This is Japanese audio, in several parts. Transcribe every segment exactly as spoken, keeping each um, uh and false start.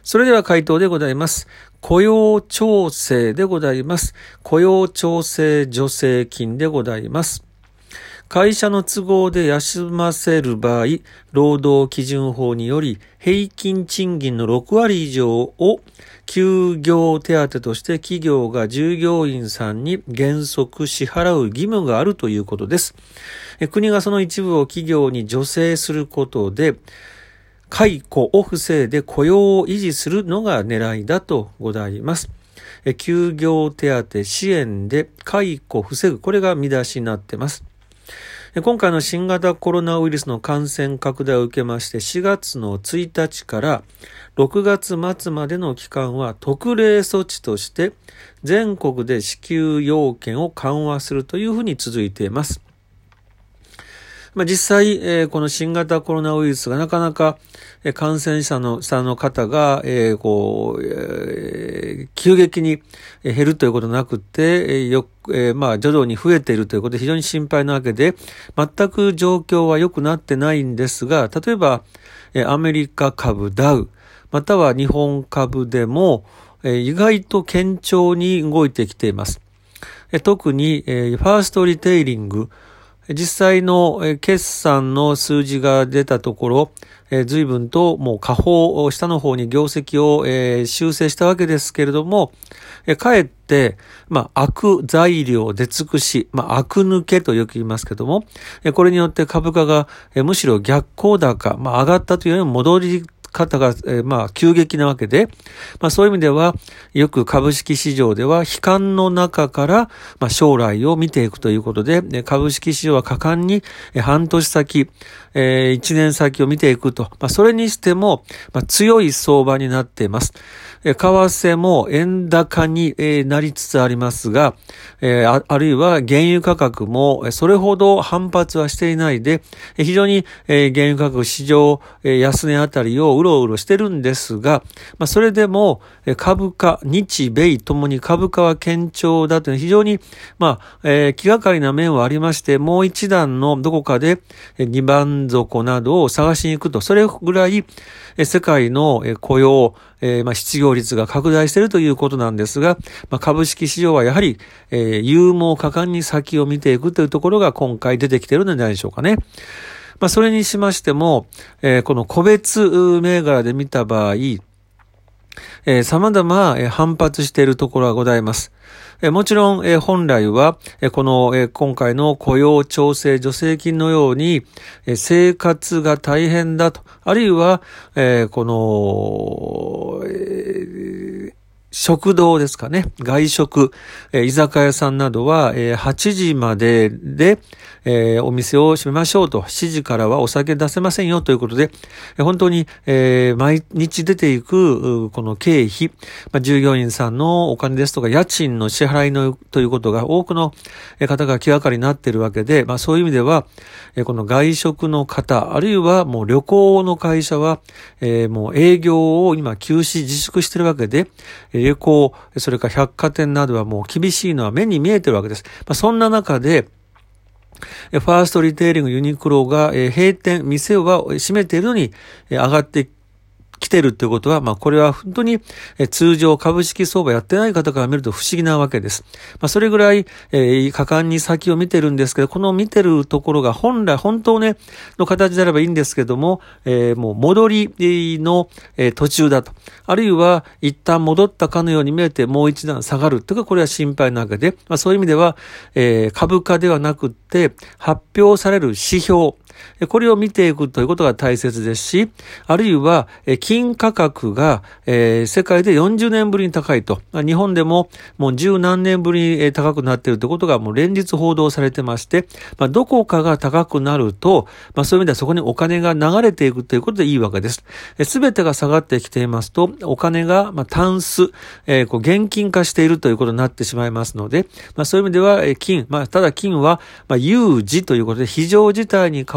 それでは回答でございます。雇用調整でございます。雇用調整助成金でございます。会社の都合で休ませる場合、労働基準法により平均賃金のろくわり以上を休業手当として企業が従業員さんに原則支払う義務があるということです。国がその一部を企業に助成することで、解雇を防いで雇用を維持するのが狙いだとございます。休業手当支援で解雇を防ぐ、これが見出しになっています。今回の新型コロナウイルスの感染拡大を受けましてしがつのついたちからろくがつまつまでの期間は特例措置として全国で支給要件を緩和するというふうに続いています。まあ、実際、えー、この新型コロナウイルスがなかなか、えー、感染者のさの方が、えー、こう、えー、急激に減るということなくて、えー、よえー、まあ徐々に増えているということで非常に心配なわけで、全く状況は良くなってないんですが、例えば、えー、アメリカ株ダウ、または日本株でも、えー、意外と堅調に動いてきています。えー、特に、えー、ファーストリテイリング、実際の決算の数字が出たところ、随分ともう下方、下の方に業績を修正したわけですけれども、かえって、まあ、悪材料出尽くし、まあ、悪抜けとよく言いますけども、これによって株価がむしろ逆行高、まあ、上がったというよりも戻り方が、えー、まあ、急激なわけで、まあ、そういう意味では、よく株式市場では、悲観の中から、まあ、将来を見ていくということで、株式市場は果敢に、半年先、えー、一年先を見ていくと、まあ、それにしても、まあ、強い相場になっています。為替も円高になりつつありますが、あるいは原油価格もそれほど反発はしていないで、非常に原油価格市場安値あたりをうろうろしてるんですが、それでも株価、日米ともに株価は堅調だという非常に、まあ、気がかりな面はありまして、もう一段のどこかでにばん底などを探しに行くと、それぐらい世界の雇用、えー、まあ失業率が拡大しているということなんですが、まあ、株式市場はやはり、えー、勇猛果敢に先を見ていくというところが今回出てきているのではないでしょうかね。まあ、それにしましても、えー、この個別銘柄で見た場合、えー、様々反発しているところがございます。えー、もちろん、えー、本来は、えー、この、えー、今回の雇用調整助成金のように、えー、生活が大変だと、あるいは、えー、この、えー食堂ですかね。外食、えー、居酒屋さんなどは、えー、はちじまでで、えー、お店を閉めましょうと。しちじからはお酒出せませんよということで、えー、本当に、えー、毎日出ていく、この経費、まあ、従業員さんのお金ですとか、家賃の支払いのということが多くの方が気がかりになっているわけで、まあ、そういう意味では、えー、この外食の方、あるいはもう旅行の会社は、えー、もう営業を今休止自粛しているわけで、旅行、それから百貨店などはもう厳しいのは目に見えているわけです。まあ、そんな中で、ファーストリテイリングユニクロが閉店、店は閉めているのに上がって来てるということは、まあこれは本当に通常株式相場やってない方から見ると不思議なわけです。まあそれぐらい、えー、果敢に先を見てるんですけど、この見てるところが本来本当ねの形であればいいんですけども、えー、もう戻りの、えー、途中だと、あるいは一旦戻ったかのように見えてもう一段下がるというか、これは心配なわけで、まあそういう意味では、えー、株価ではなくって発表される指標、これを見ていくということが大切ですし、あるいは金価格が世界でよんじゅうねんぶりに高いと、日本でももう十何年ぶりに高くなっているということがもう連日報道されてまして、どこかが高くなると、そういう意味ではそこにお金が流れていくということでいいわけです。すべてが下がってきていますと、お金がタンス、現金化しているということになってしまいますので、そういう意味では金、ただ金は有事ということで非常事態に変わ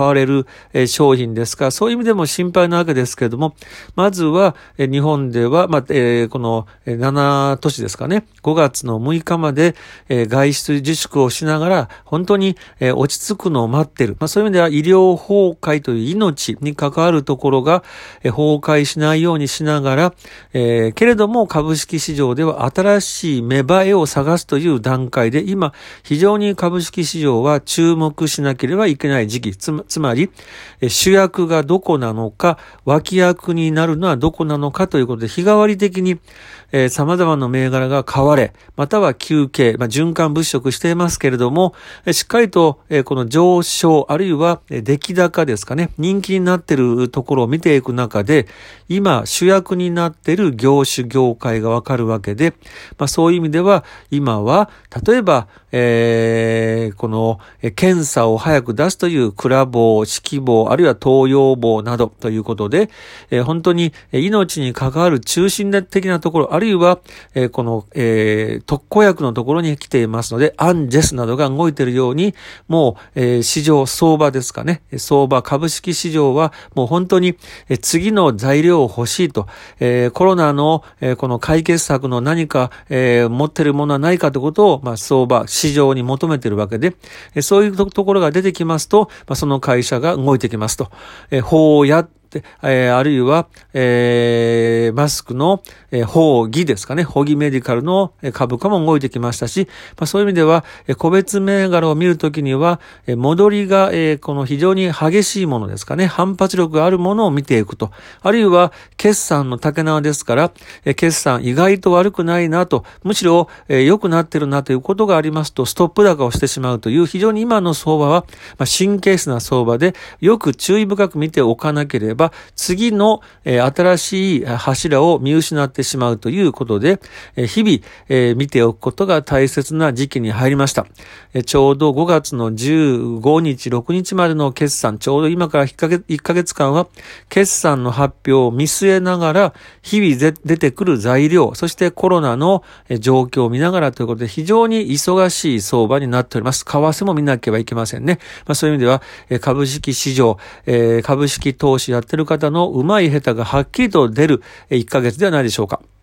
買われる商品ですから、そういう意味でも心配なわけですけれども、まずは日本では、まあえー、このなな都市ですかね、ごがつのむいかまで外出自粛をしながら、本当に落ち着くのを待っている。まあ、そういう意味では医療崩壊という命に関わるところが崩壊しないようにしながら、えー、けれども株式市場では新しい芽生えを探すという段階で、今非常に株式市場は注目しなければいけない時期、つま、つまり主役がどこなのか、脇役になるのはどこなのかということで、日替わり的に、えー、様々な銘柄が買われ、または休憩、まあ、循環物色していますけれども、えー、しっかりと、えー、この上昇、あるいは出来高ですかね、人気になっているところを見ていく中で、今主役になっている業種業界がわかるわけで、まあ、そういう意味では今は例えば、えー、この検査を早く出すというクラボー、指揮棒、あるいは東洋棒などということで、えー、本当に命に関わる中心的なところ、あるいは、えー、この、えー、特効薬のところに来ていますので、アンジェスなどが動いているように、もう、えー、市場相場ですかね、相場株式市場はもう本当に、えー、次の材料を欲しいと、えー、コロナの、えー、この解決策の何か、えー、持っているものはないかということを、まあ、相場市場に求めているわけで、えー、そういうところが出てきますと、まあ、その会社が動いてきますと、えー、法やえー、あるいは、えー、マスクの、えー、法義ですかね、法義メディカルの株価も動いてきましたし、まあ、そういう意味では、えー、個別銘柄を見るときには、えー、戻りが、えー、この非常に激しいものですかね、反発力があるものを見ていくと、あるいは決算の竹縄ですから、えー、決算意外と悪くないなと、むしろ、えー、良くなってるなということがありますと、ストップ高をしてしまうという、非常に今の相場は、まあ、神経質な相場で、よく注意深く見ておかなければ、次の、えー、新しい柱を見失ってしまうということで、えー、日々、えー、見ておくことが大切な時期に入りました。えー、ちょうどごがつのじゅうごにち、ろくにちまでの決算、ちょうど今からいっかげつ、いっかげつかんは決算の発表を見据えながら、日々出てくる材料、そしてコロナの状況を見ながらということで、非常に忙しい相場になっております。為替も見なければいけませんね。まあ、そういう意味では、えー、株式市場、えー、株式投資やってる方のうまい下手がはっきりと出るいっかげつではないでしょうか。